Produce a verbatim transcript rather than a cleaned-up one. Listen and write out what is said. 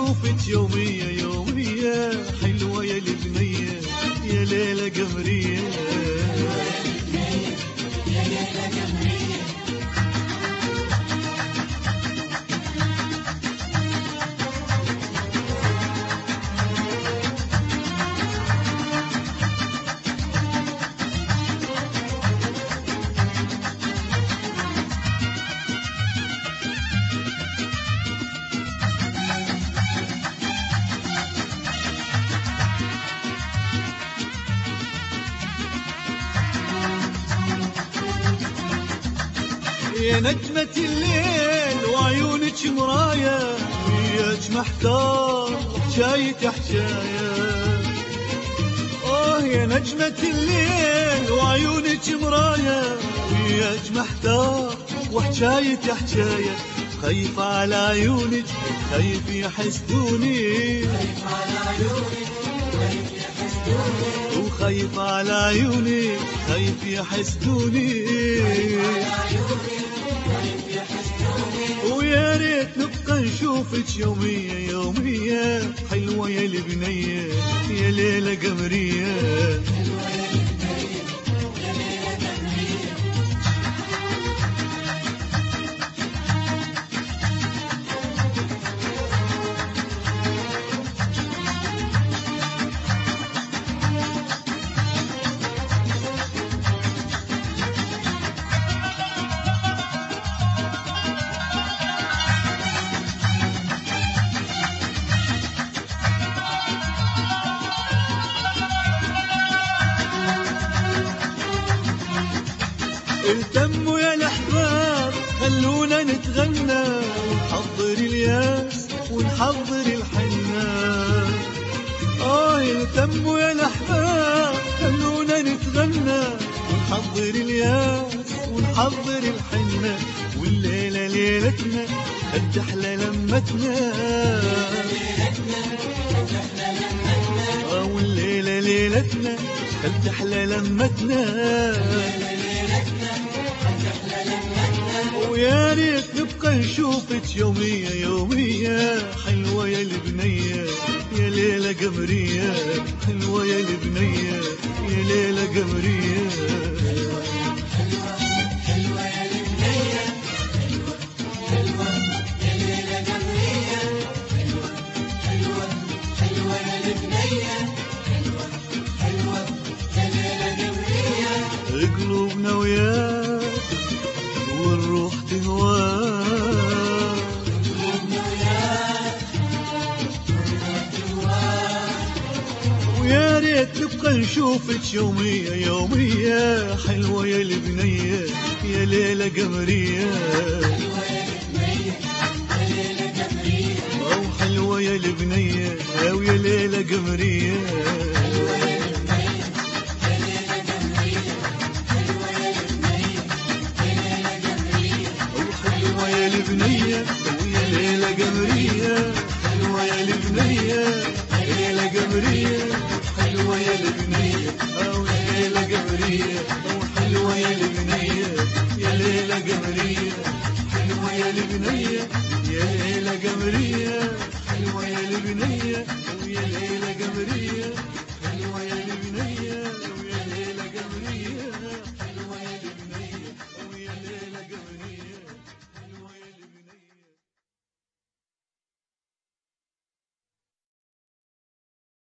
نشوفك يومية يومية، حلوة يا البنية يا ليلة قمرية. يا نجمة الليل وعيونك مراية، وياك محتار حكاية حكاية. آه يا نجمة الليل وعيونك مراية، وياك محتار وحكاية حكاية. خايف على عيونك خايف يحسدوني، وخايف على عيوني خايف يحسدوني. ويا ريت نبقى نشوفك يومية يومية، حلوة يا البنية يا ليلة قمرية. التموا يا الأحباب خلونا نتغنى، ونحضر الياس ونحضر الحنة. آه التموا يا الأحباب خلونا نتغنى، ونحضر الياس ونحضر الحنة. والليلة ليلتنا قد أحلى لمتنا، آه والليلة ليلتنا قد أحلى لمتنا. ويا ريت نبقى نشوفك يومية يومية، حلوة يا البنية يا ليلة قمرية. حلوة يا البنية يا ليلة قمرية. قلوبنا وياك والروح تهواك، ويا ريت نبقى نشوفك يومية يومية، حلوة يا البنية يا ليلة قمرية. أو حلوة يا البنية أو يا ليلة قمرية. البنية ويا ليلة قمرية، حلوة يا البنية يا ليلة قمرية. حلوة يا البنية أو يا ليلة قمرية، أو حلوة يا البنية يا ليلة قمرية. حلوة يا البنية يا ليلة قمرية، حلوة يا البنية ويا ليلة قمرية.